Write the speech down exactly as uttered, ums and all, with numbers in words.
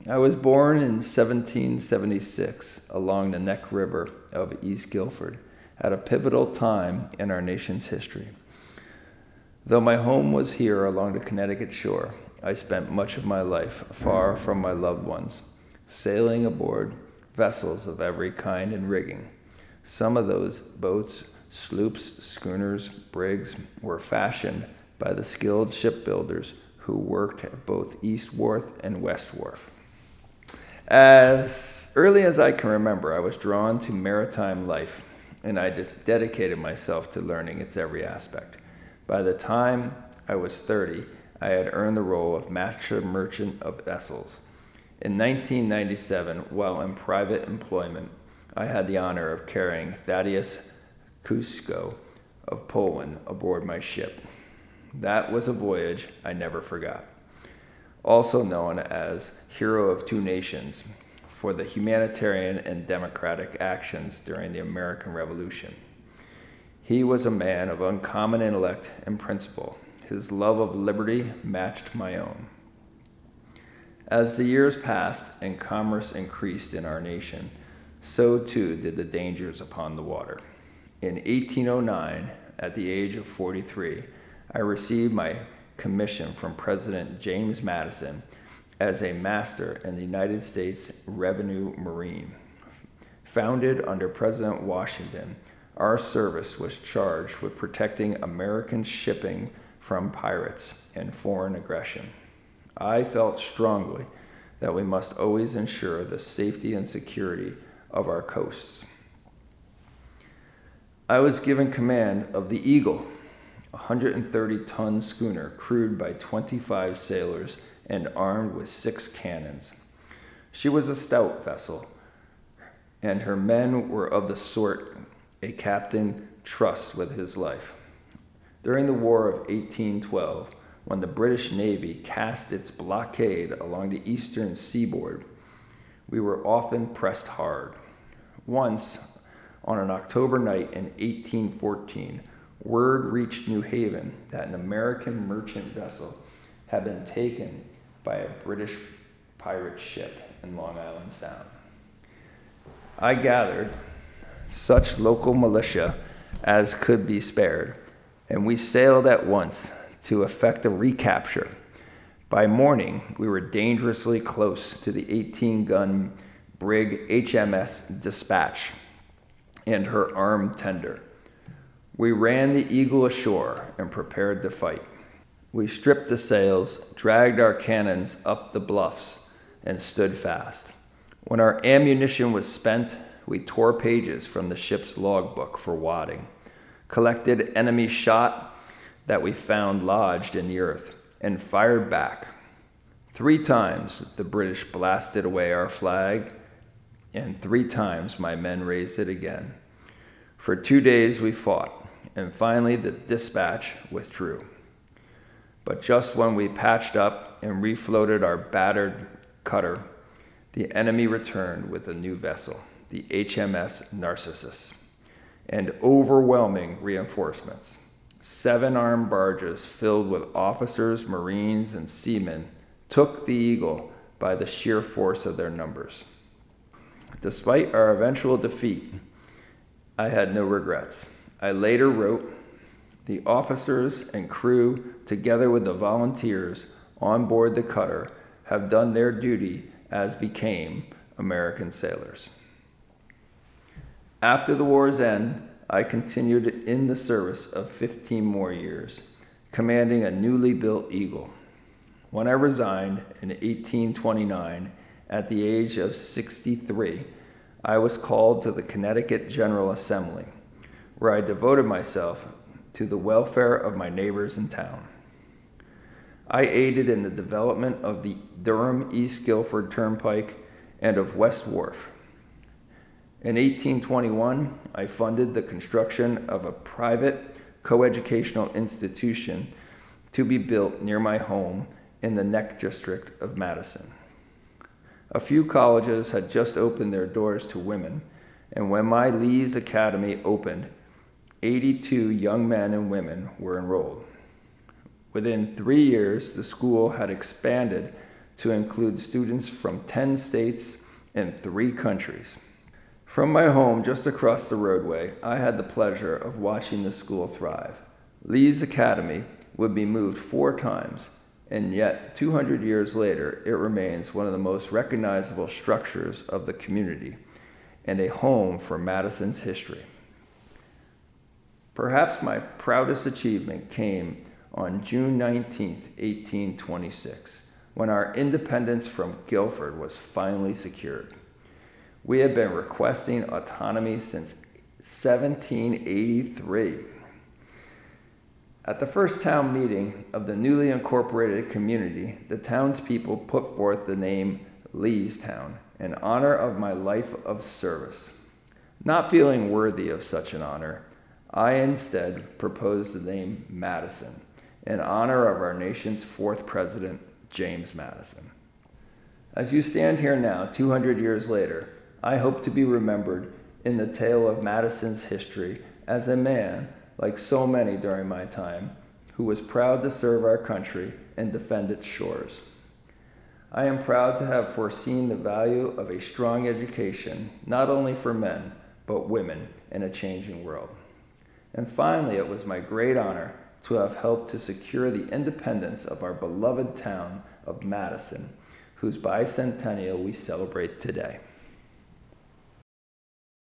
I was born in seventeen seventy-six along the Neck River of East Guilford at a pivotal time in our nation's history. Though my home was here along the Connecticut shore, I spent much of my life far from my loved ones, sailing aboard vessels of every kind and rigging. Some of those boats, sloops, schooners, brigs, were fashioned by the skilled shipbuilders who worked at both East Wharf and West Wharf. As early as I can remember, I was drawn to maritime life, and I de- dedicated myself to learning its every aspect. By the time I was thirty, I had earned the role of Master Merchant of Vessels. In nineteen ninety-seven, while in private employment, I had the honor of carrying Thaddeus Kusko of Poland aboard my ship. That was a voyage I never forgot. Also known as Hero of Two Nations for the humanitarian and democratic actions during the American Revolution. He was a man of uncommon intellect and principle. His love of liberty matched my own. As the years passed and commerce increased in our nation, so too did the dangers upon the water. In eighteen oh nine, at the age of forty-three, I received my commission from President James Madison as a master in the United States Revenue Marine. Founded under President Washington, our service was charged with protecting American shipping from pirates and foreign aggression. I felt strongly that we must always ensure the safety and security of our coasts. I was given command of the Eagle, a one hundred thirty ton schooner crewed by twenty-five sailors and armed with six cannons. She was a stout vessel, and her men were of the sort a captain trusts with his life. During the War of eighteen twelve, when the British Navy cast its blockade along the eastern seaboard, we were often pressed hard. Once, on an October night in eighteen fourteen, word reached New Haven that an American merchant vessel had been taken by a British pirate ship in Long Island Sound. I gathered such local militia as could be spared, and we sailed at once to effect a recapture. By morning, we were dangerously close to the eighteen-gun brig H M S Dispatch and her armed tender. We ran the Eagle ashore and prepared to fight. We stripped the sails, dragged our cannons up the bluffs, and stood fast. When our ammunition was spent, we tore pages from the ship's logbook for wadding, collected enemy shot that we found lodged in the earth, and fired back. Three times the British blasted away our flag, and three times my men raised it again. For two days we fought, and finally the Dispatch withdrew. But just when we patched up and refloated our battered cutter, the enemy returned with a new vessel, the H M S Narcissus, and overwhelming reinforcements. Seven armed barges filled with officers, Marines, and seamen took the Eagle by the sheer force of their numbers. Despite our eventual defeat, I had no regrets. I later wrote, "The officers and crew, together with the volunteers on board the cutter, have done their duty as became American sailors." After the war's end, I continued in the service of fifteen more years, commanding a newly built Eagle. When I resigned in eighteen twenty-nine, at the age of sixty-three, I was called to the Connecticut General Assembly, where I devoted myself to the welfare of my neighbors in town. I aided in the development of the Durham East Guilford Turnpike and of West Wharf. In eighteen twenty-one, I funded the construction of a private coeducational institution to be built near my home in the Neck District of Madison. A few colleges had just opened their doors to women, and when my Lee's Academy opened, eighty-two young men and women were enrolled. Within three years, the school had expanded to include students from ten states and three countries. From my home just across the roadway, I had the pleasure of watching the school thrive. Lee's Academy would be moved four times, and yet two hundred years later, it remains one of the most recognizable structures of the community and a home for Madison's history. Perhaps my proudest achievement came on June nineteenth, eighteen twenty-six, when our independence from Guilford was finally secured. We had been requesting autonomy since seventeen eighty-three. At the first town meeting of the newly incorporated community, the townspeople put forth the name Leestown in honor of my life of service. Not feeling worthy of such an honor, I instead proposed the name Madison in honor of our nation's fourth president, James Madison. As you stand here now, two hundred years later, I hope to be remembered in the tale of Madison's history as a man, like so many during my time, who was proud to serve our country and defend its shores. I am proud to have foreseen the value of a strong education, not only for men, but women in a changing world. And finally, it was my great honor to have helped to secure the independence of our beloved town of Madison, whose bicentennial we celebrate today.